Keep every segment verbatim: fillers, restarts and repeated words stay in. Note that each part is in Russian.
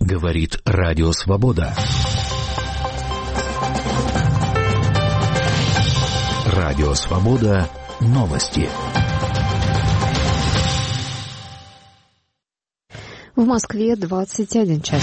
Говорит Радио Свобода. Радио Свобода. Новости. В Москве двадцать один час.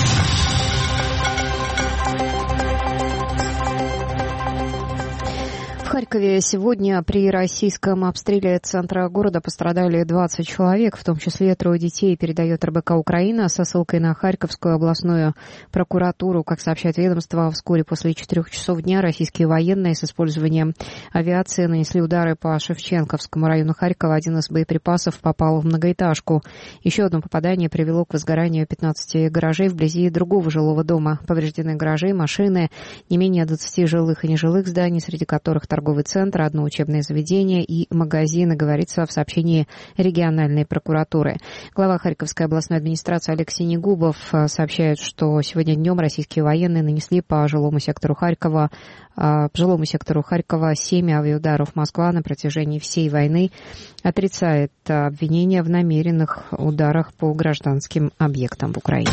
В Харькове сегодня при российском обстреле центра города пострадали двадцать человек, в том числе трое детей, передает эр бэ ка Украина со ссылкой на Харьковскую областную прокуратуру. Как сообщает ведомство, вскоре после четырех часов дня российские военные с использованием авиации нанесли удары по Шевченковскому району Харькова. Один из боеприпасов попал в многоэтажку. Еще одно попадание привело к возгоранию пятнадцати гаражей вблизи другого жилого дома. Повреждены гаражи, машины, не менее двадцати жилых и нежилых зданий, среди которых торговые торговый центр, одно учебное заведение и магазины, говорится в сообщении региональной прокуратуры. Глава Харьковской областной администрации Олег Синегубов сообщает, что сегодня днем российские военные нанесли по жилому сектору Харькова, по жилому сектору Харькова семь авиаударов. Москва на протяжении всей войны отрицает обвинения в намеренных ударах по гражданским объектам в Украине.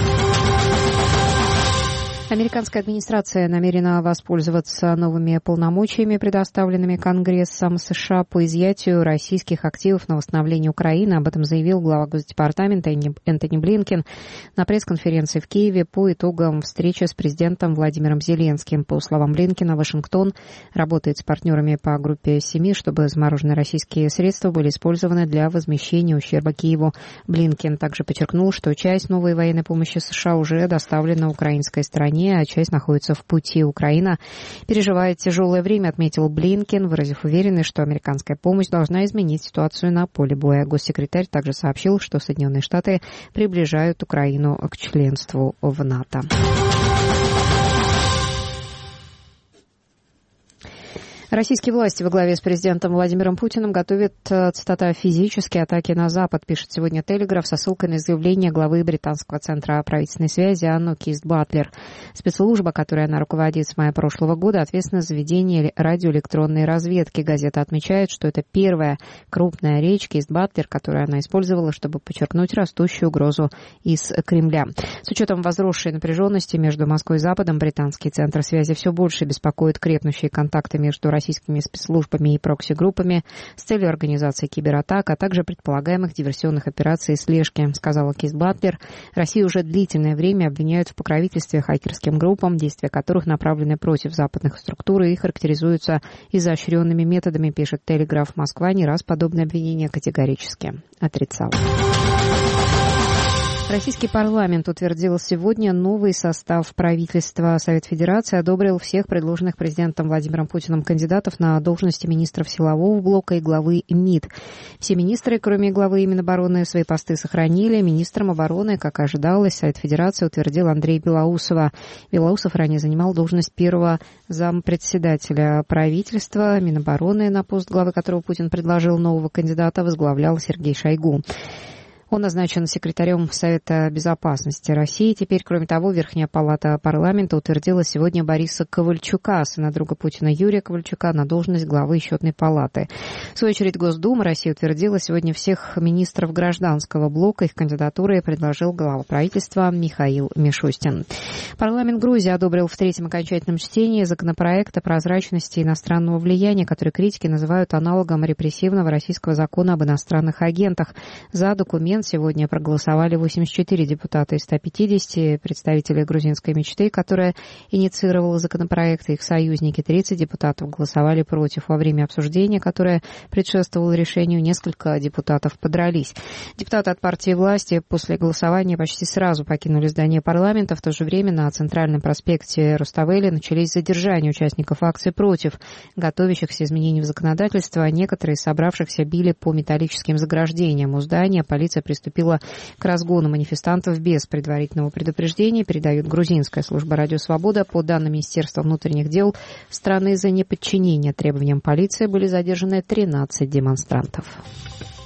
Американская администрация намерена воспользоваться новыми полномочиями, предоставленными Конгрессом США по изъятию российских активов на восстановление Украины. Об этом заявил глава Госдепартамента Энтони Блинкен на пресс-конференции в Киеве по итогам встречи с президентом Владимиром Зеленским. По словам Блинкена, Вашингтон работает с партнерами по группе семи, чтобы замороженные российские средства были использованы для возмещения ущерба Киеву. Блинкен также подчеркнул, что часть новой военной помощи США уже доставлена украинской стороне, а часть находится в пути. Украина переживает тяжелое время, отметил Блинкен, выразив уверенность, что американская помощь должна изменить ситуацию на поле боя. Госсекретарь также сообщил, что Соединенные Штаты приближают Украину к членству в НАТО. Российские власти во главе с президентом Владимиром Путиным готовят, цитата, «физические атаки на Запад», пишет сегодня «Телеграф» со ссылкой на заявление главы британского центра правительственной связи Анну Кист-Батлер. Спецслужба, которой она руководит с мая прошлого года, ответственна за ведение радиоэлектронной разведки. Газета отмечает, что это первая крупная речь Кист-Батлер, которую она использовала, чтобы подчеркнуть растущую угрозу из Кремля. С учетом возросшей напряженности между Москвой и Западом, британский центр связи все больше беспокоит крепнущие контакты между российскими спецслужбами и прокси-группами с целью организации кибератак, а также предполагаемых диверсионных операций и слежки, сказала Кист-Батлер. Россию уже длительное время обвиняют в покровительстве хакерским группам, действия которых направлены против западных структур и характеризуются изощренными методами, пишет «Телеграф». Москва не раз подобные обвинения категорически отрицала. Российский парламент утвердил сегодня новый состав правительства. Совет Федерации одобрил всех предложенных президентом Владимиром Путиным кандидатов на должности министров силового блока и главы МИД. Все министры, кроме главы Минобороны, свои посты сохранили. Министром обороны, как и ожидалось, Совет Федерации утвердил Андрея Белоусова. Белоусов ранее занимал должность первого зампредседателя правительства. Минобороны, на пост главы которого Путин предложил нового кандидата, возглавлял Сергей Шойгу. Он назначен секретарем Совета безопасности России. Теперь, кроме того, Верхняя палата парламента утвердила сегодня Бориса Ковальчука, сына друга Путина Юрия Ковальчука, на должность главы счетной палаты. В свою очередь, Госдума России утвердила сегодня всех министров гражданского блока. Их кандидатуры предложил глава правительства Михаил Мишустин. Парламент Грузии одобрил в третьем окончательном чтении законопроект о прозрачности иностранного влияния, который критики называют аналогом репрессивного российского закона об иностранных агентах. За документ сегодня проголосовали восемьдесят четыре депутата из ста пятидесяти, представители грузинской мечты, которая инициировала законопроект, и их союзники. тридцать депутатов голосовали против. Во время обсуждения, которое предшествовало решению, несколько депутатов подрались. Депутаты от партии власти после голосования почти сразу покинули здание парламента. В то же время на центральном проспекте Руставели начались задержания участников акции против готовящихся изменений в законодательство. Некоторые из собравшихся били по металлическим заграждениям у здания. Полиция приступила к разгону манифестантов без предварительного предупреждения, передает грузинская служба «Радио Свобода». По данным Министерства внутренних дел страны, за неподчинение требованиям полиции были задержаны тринадцать демонстрантов.